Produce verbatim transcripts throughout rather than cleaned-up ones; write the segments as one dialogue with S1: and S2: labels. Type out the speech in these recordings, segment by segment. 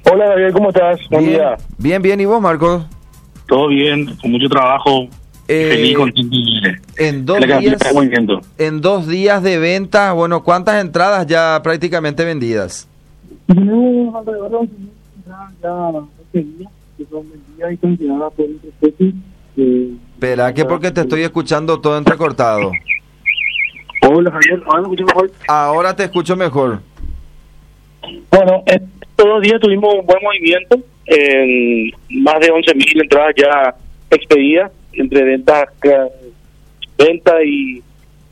S1: Hola Javier, ¿cómo estás? Buen
S2: Bien,
S1: día.
S2: bien, bien. ¿Y vos, Marcos?
S1: Todo bien, con mucho trabajo,
S2: Eh,
S1: feliz, contento.
S2: En dos
S1: La cantidad
S2: días,
S1: de movimiento.
S2: en dos días de venta, bueno, ¿cuántas entradas ya prácticamente vendidas?
S3: Tenemos alrededor de once mil entradas ya vendidas, que son vendidas y consideradas por un proceso. Eh,
S2: Espera, que porque te estoy escuchando todo entrecortado.
S3: Hola Javier, ¿ahora me escuchas mejor?
S2: Ahora te escucho mejor.
S1: Bueno, eh, todos los días tuvimos un buen movimiento, en más de once mil entradas ya expedidas, entre ventas venta y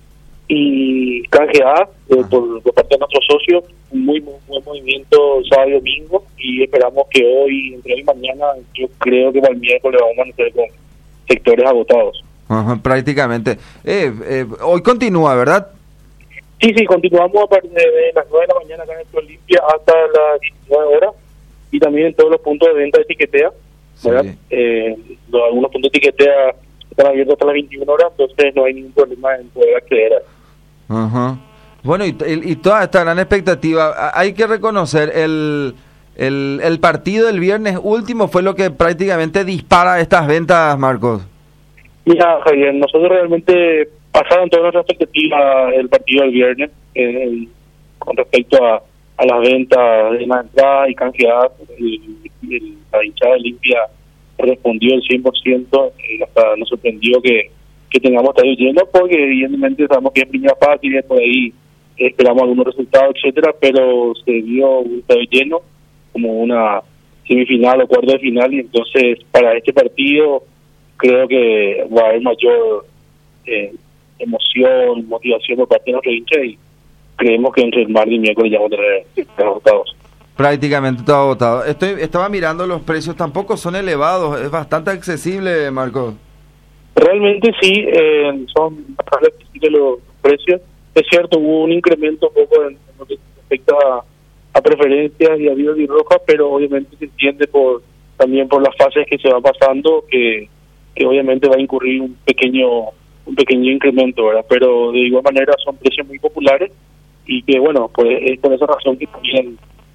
S1: y canjeadas eh, por, por parte de nuestros socios. Un muy, muy buen movimiento sábado y domingo, y esperamos que hoy, entre hoy y mañana, yo creo que para el miércoles vamos a amanecer con sectores agotados.
S2: Ajá, prácticamente. Eh, eh, hoy continúa, ¿verdad?
S1: Sí, sí, continuamos a partir de las nueve de la mañana acá en el Olimpia hasta las diecinueve horas, y también en todos los puntos de venta de Tiquetea, ¿verdad?
S2: Sí.
S1: Eh, los, algunos puntos de Tiquetea están abiertos hasta las veintiuna horas, entonces no hay ningún problema en poder acceder a.
S2: Ajá. Bueno, y, y, y toda esta gran expectativa, a- hay que reconocer, el, el, el partido del viernes último fue lo que prácticamente dispara estas ventas, Marcos.
S1: Mira, Javier, nosotros realmente pasaron todas nuestras expectativas el partido del viernes eh, con respecto a, a las ventas de las entradas y canjeadas. El, el, la hinchada de Olimpia respondió el cien por ciento, eh, hasta nos sorprendió que, que tengamos estadio lleno, porque evidentemente sabemos que es primera fácil y por ahí esperamos algunos resultados, etcétera, pero se dio un estadio lleno como una semifinal o cuarto de final, y entonces para este partido creo que va a haber mayor eh, emoción, motivación por parte de nuestros hinchas, y creemos que entre el martes y miércoles ya vamos a tener resultados.
S2: Prácticamente todo agotado. Estoy, estaba mirando los precios, tampoco son elevados, es bastante accesible, Marcos.
S1: Realmente sí, eh, son bastante accesibles los precios. Es cierto, hubo un incremento un poco en, en lo que respecta a, a preferencias y a vivos y rojas, pero obviamente se entiende por también por las fases que se van pasando, que, que obviamente va a incurrir un pequeño un pequeño incremento, ¿verdad? Pero de igual manera son precios muy populares, y que bueno, pues es por esa razón que también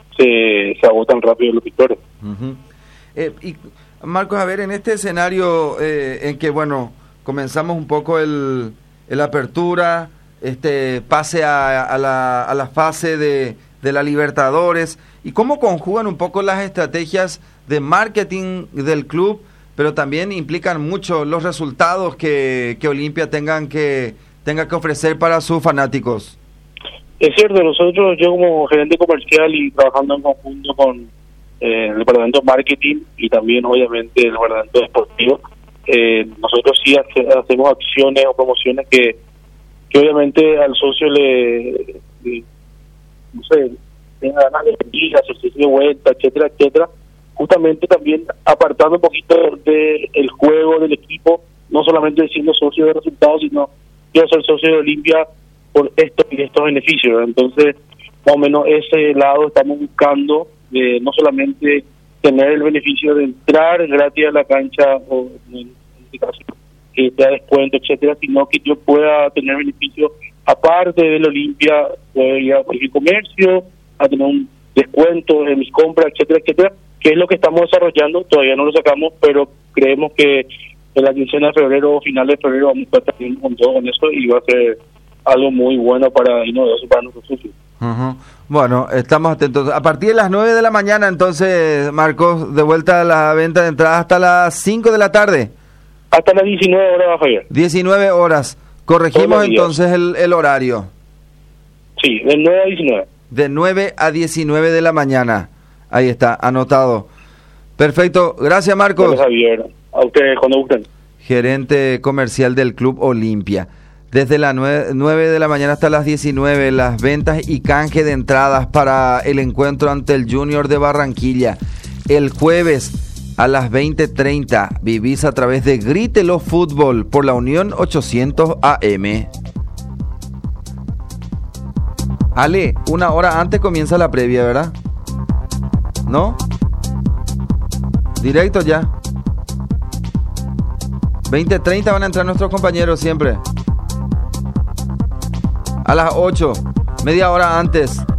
S1: se, se agotan rápido los victorios.
S2: Uh-huh. eh, y Marcos, a ver, en este escenario eh, en que, bueno, comenzamos un poco el, el apertura, este pase a, a, la, a la fase de, de la Libertadores, y cómo conjugan un poco las estrategias de marketing del club, pero también implican mucho los resultados que, que Olimpia tengan que tenga que ofrecer para sus fanáticos.
S1: Es cierto, nosotros, yo como gerente comercial y trabajando en conjunto con eh, el departamento de marketing y también obviamente el departamento deportivo, eh, nosotros sí hace, hacemos acciones o promociones que, que obviamente al socio le, le no sé, tenga ganas de venir, hacerse de vuelta, etcétera, etcétera, justamente también apartando un poquito del el juego del equipo, no solamente siendo socio de resultados, sino yo ser socio de Olimpia por estos y estos beneficios. Entonces, más o menos ese lado estamos buscando, de no solamente tener el beneficio de entrar gratis a la cancha, o en este caso que te da descuento, etcétera, sino que yo pueda tener beneficios aparte del Olimpia, poder ir a cualquier comercio, a tener un descuento en mis compras, etcétera, etcétera, que es lo que estamos desarrollando. Todavía no lo sacamos, pero creemos que en la quincena de febrero o finales de febrero vamos a estar teniendo con todo con eso, y va a ser algo muy bueno para y novedoso para nuestros socios.
S2: Uh-huh. Bueno, estamos atentos. A partir de las nueve de la mañana, entonces, Marcos, de vuelta a la venta de entradas hasta las cinco de la tarde.
S1: Hasta las diecinueve horas, Javier.
S2: diecinueve horas. Corregimos entonces el, el horario.
S1: Sí, de nueve a diecinueve.
S2: De nueve a diecinueve de la mañana. Ahí está, anotado. Perfecto. Gracias, Marcos.
S1: Gracias, Javier. A ustedes, cuando gusten.
S2: Gerente comercial del Club Olimpia. Desde las nueve de la mañana hasta las diecinueve, las ventas y canje de entradas para el encuentro ante el Junior de Barranquilla. El jueves a las veinte treinta, vivís a través de Grítelo Fútbol por la Unión ochocientos A M. Ale, una hora antes comienza la previa, ¿verdad? ¿No? Directo ya. veinte treinta van a entrar nuestros compañeros siempre. A las ocho, media hora antes.